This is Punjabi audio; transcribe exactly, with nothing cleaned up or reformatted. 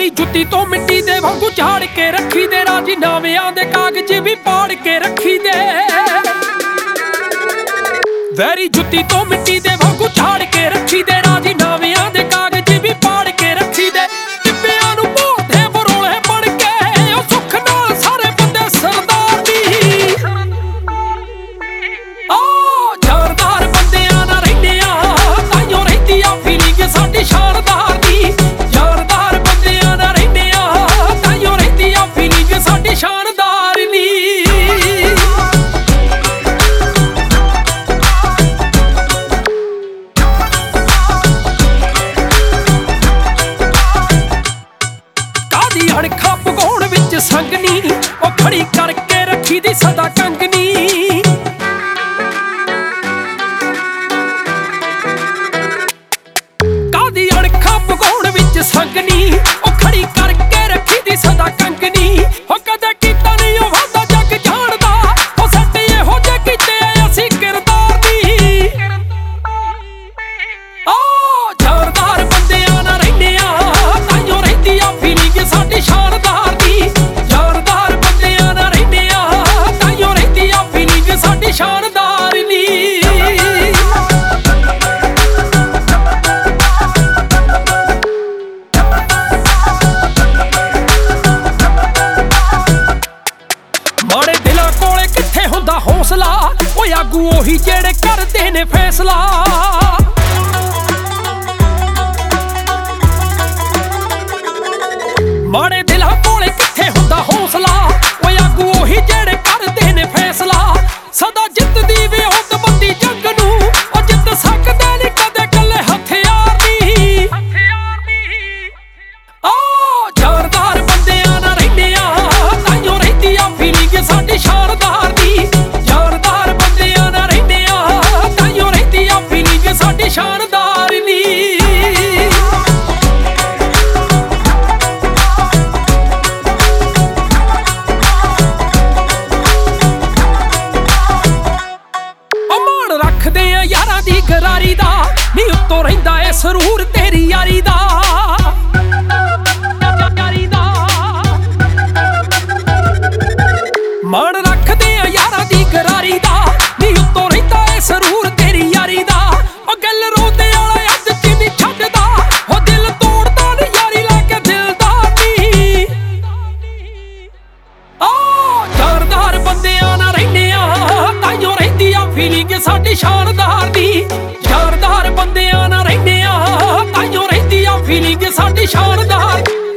ਵੈਰੀ ਜੁੱਤੀ ਤੋਂ ਮਿੱਟੀ ਦੇ ਵਾਂਗੂ ਝਾੜ ਕੇ ਰੱਖੀ ਦੇ, ਰਾਜੀ ਨਾਵਿਆਂ ਦੇ ਕਾਗਜ਼ ਵੀ ਪਾੜ ਕੇ ਰੱਖੀ ਦੇ। ਵੈਰੀ ਜੁੱਤੀ ਤੋਂ ਮਿੱਟੀ ਦੇ ਵਾਂਗੂ ਝਾੜ ਕੇ ਰੱਖੀ ਦੇ, ਰਾਜੀ ਨਾਵਿਆਂ ਦੇ ਕਾਗਜ਼ ਵੀ ਪਾੜ ਕੇ ਰੱਖੀ ਦੇ। ਟਿੱਬਿਆਂ ਨੂੰ ਮੋਢੇ ਬਰੋਲੇ ਬਣ ਕੇ ਉਹ ਸੁੱਖ ਨਾਲ ਸਾਰੇ ਬੰਦੇ ਸਰਦਾਰ ਦੀ। ਆ ਜਾਨਦਾਰ ਬੰਦਿਆਂ ਨਾਲ ਰਹਿੰਦੇ ਆ, ਤਾਈਓ ਰਹਿੰਦੀ ਆ ਫੀਲਿੰਗ ਸਾਡੀ ਸ਼ਾਨਦਾਰ ਦੀ। ਜਾਨਦਾਰ ਬੰਦਿਆਂ ਨਾਲ ਰਹਿੰਦੇ ਆ, ਤਾਈਓ ਰਹਿੰਦੀ ਆ ਫੀਲਿੰਗ ਸਾਡੀ ਸ਼ਾਨਦਾਰ ਦੀ। ਅਣਖਾਂ ਪਗਾਉਣ ਵਿੱਚ ਸੰਗਨੀ ਉਹ ਖੜੀ ਕਰਕੇ ਰੱਖੀ ਦੀ ਸਦਾ ਕੰਗਨੀ। ਕਾਦੀ ਅਣਖਾਂ ਪਗਾਉਣ ਵਿੱਚ ਸੰਗਨੀ ਉਹ ਖੜੀ ਕਰਕੇ ਰੱਖੀ ਦੀ ਸਦਾ ਕੰਗਨੀ। ਉਹ ਕਦੇ ਕੀਤਾ ਨਹੀਂ ਉਹ ਵਾਦਾ ਜੱਗ ਜਾਣਦਾ, ਉਹ ਸੱਟ ਇਹੋ ਜਿਹੇ ਕੀਤੇ ਅਸੀਂ ਕਿਰਦਾਰ ਦੀ। ਆ ਜਾਨਦਾਰ ਬੰਦਿਆਂ ਨਾਲ ਰਹਿੰਦੇ ਆ, ਤਾਈਓ ਰਹਿੰਦੀ ਆ ਫੀਲਿੰਗ ਸਾਡੀ ਸ਼ਾਨਦਾਰ ਦੀ। ਜਾਨਦਾਰ ਬੰਦਿਆਂ ਨਾਲ ਰਹਿੰਦੇ ਆ, ਤਾਈਓ ਰਹਿੰਦੀ ਆ ਫੀਲਿੰਗ ਸਾਡੀ ਸ਼ਾਨਦਾਰ ਦੀ। ਮਾੜੇ ਦਿਲਾਂ ਕੋਲੇ ਕਿੱਥੇ ਹੁੰਦਾ ਹੌਸਲਾ, ਓਏ ਆਗੂ ਉਹੀ ਜਿਹੜੇ ਕਰਦੇ ਨੇ ਫੈਸਲਾ। ਮਾੜੇ ਦਿਲਾਂ ਕੋਲੇ ਕਿੱਥੇ ਹੁੰਦਾ ਹੌਸਲਾ, ਓਏ ਆਗੂ ਉਹੀ ਜਿਹੜੇ ਕਰਦੇ ਨੇ ਫੈਸਲਾ। ਸਦਾ ਜਿੱਤਦੀ ਵੀ ਹੁੱਦਬੰਦੀ ਜੰਗ ਨੂੰ, ਉਹ ਜਿੱਤ ਸਕਦੇ ਨਹੀਂ ਕਦੇ ਕੱਲੇ ਹਥਿਆਰ ਦੀ। ਆ ਜਾਨਦਾਰ ਬੰਦਿਆਂ ਨਾਲ ਰਹਿੰਦੇ ਆ, ਤਾਈਓ ਰਹਿੰਦੀ ਆ ਫੀਲਿੰਗ ਸਾਡੀ ਸ਼ਾਨਦਾਰ ਦੀ। ਜਾਨਦਾਰ ਬੰਦਿਆਂ ਨਾਲ ਰਹਿੰਦੇ ਆ, ਤਾਈਓ ਰਹਿੰਦੀ ਆ ਫੀਲਿੰਗ ਸਾਡੀ ਸ਼ਾਨਦਾਰ ਦੀ। ਰੱਖਦੇ ਆ ਯਾਰਾਂ ਦੀ ਗਰਾਰੀ ਦਾ, ਨੀ ਉੱਤੋਂ ਰਹਿੰਦਾ ਏ ਸਰੂਰ ਤੇਰੀ ਯਾਰੀ ਦਾ। ਮਾਣ ਰੱਖਦੇ ਆ ਯਾਰਾਂ ਦੀ ਗਰਾਰੀ ਦਾ, ਨੀ ਉੱਤੋਂ ਰਹਿੰਦਾ ਏ ਸਰੂਰ ਤੇਰੀ ਯਾਰੀ ਦਾ। ਉਹ ਗੱਲ ਰੋਂਦੇ ਵਾਲਾ ਅੱਧ ਚ ਨਹੀਂ ਛੱਡਦਾ, ਉਹ ਦਿਲ ਤੋੜਦਾ ਨੀ ਯਾਰੀ ਲੈ ਕੇ ਦਿਲਦਾਰ ਦੀ। ਆ ਜਾਨਦਾਰ ਬੰਦਿਆਂ ਨਾਲ ਰਹਿੰਦੇ ਆ, ਤਾਈਓ ਰਹਿੰਦੀ ਆ ਫੀਲਿੰਗ ਸਾਡੀ ਸ਼ਾਨਦਾਰ ਦੀ। ਜਾਨਦਾਰ ਬੰਦਿਆਂ ਨਾਲ ਰਹਿੰਦੇ ਆ, ਤਾਈਓ ਰਹਿੰਦੀ ਆ ਫੀਲਿੰਗ ਸਾਡੀ ਸ਼ਾਨਦਾਰ।